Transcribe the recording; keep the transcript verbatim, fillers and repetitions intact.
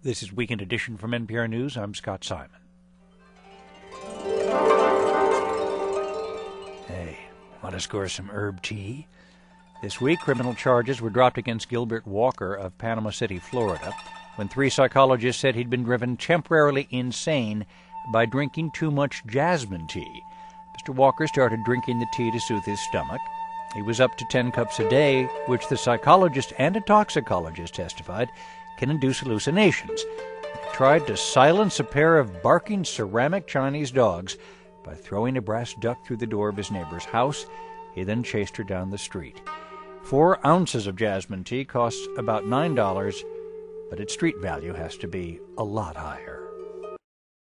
This is Weekend Edition from N P R News. I'm Scott Simon. Hey, want to score some herb tea? This week, criminal charges were dropped against Gilbert Walker of Panama City, Florida, when three psychologists said he'd been driven temporarily insane by drinking too much jasmine tea. Mister Walker started drinking the tea to soothe his stomach. He was up to ten cups a day, which the psychologist and a toxicologist testified can induce hallucinations. He tried to silence a pair of barking ceramic Chinese dogs by throwing a brass duck through the door of his neighbor's house. He then chased her down the street. Four ounces of jasmine tea costs about nine dollars, but its street value has to be a lot higher.